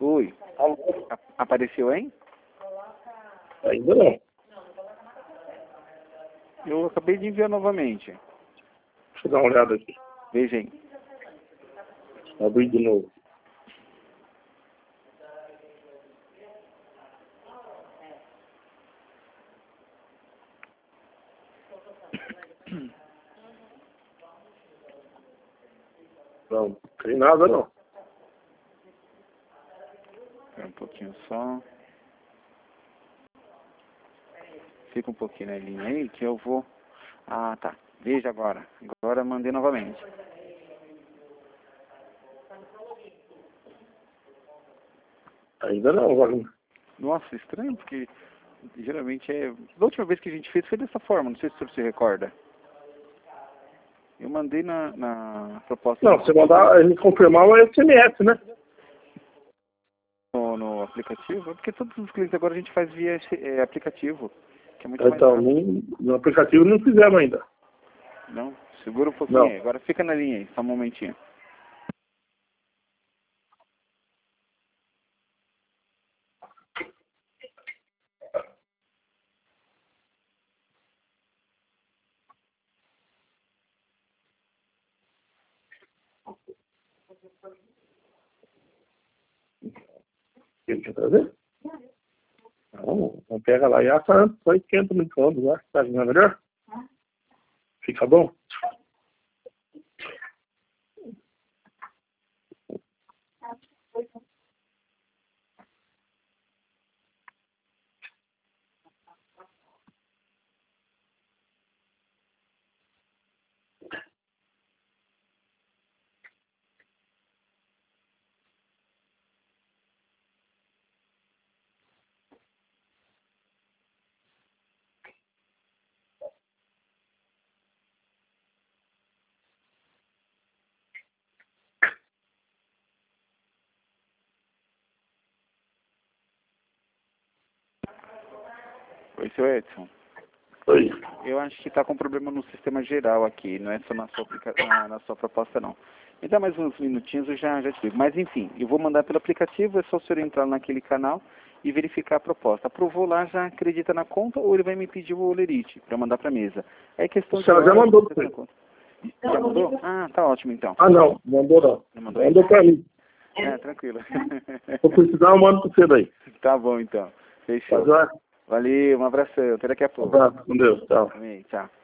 Oi. Alô? Apareceu, hein? Ainda não. Eu acabei de enviar novamente. Deixa eu dar uma olhada aqui. Veja aí. Abrir de novo. Não tem nada não. Espera um pouquinho só. Fica um pouquinho na linha aí que eu vou... Ah, tá. Veja agora. Agora mandei novamente. Ainda não, Wagner. Nossa, estranho, porque geralmente é... Da última vez que a gente fez foi dessa forma, não sei se você se recorda. Eu mandei na proposta... Não, você mandar ele confirmar o SMS, né? No aplicativo, porque todos os clientes agora a gente faz via aplicativo, que é muito mais Então, rápido. no aplicativo não fizemos ainda. Não, segura um pouquinho Não. aí. Agora fica na linha aí, só um momentinho. Ele quer trazer? Não, pega lá e assa antes, só esquenta no micro-ondas lá. Tá vendo melhor? Fica bom? Oi, seu Edson. Oi. Eu acho que está com problema no sistema geral aqui, não é só na sua, na sua proposta não. Me dá mais uns minutinhos, eu já te digo. Mas enfim, eu vou mandar pelo aplicativo, é só o senhor entrar naquele canal e verificar a proposta. Aprovou lá, já acredita na conta ou ele vai me pedir o Olerite para mandar para a mesa. É questão O de senhor já hora, mandou você pra tá na ele. conta. Já mandou? Ah, tá ótimo então. Ah, não. Mandou não. Não mandou ainda? Mandou pra mim. É, tranquilo. Se eu precisar, eu mando pra você daí. Tá bom então. Tá Fechou. joia? Valeu, um abração. Até daqui a Um pouco. abraço. Com Deus. Tchau. Amém. Tchau.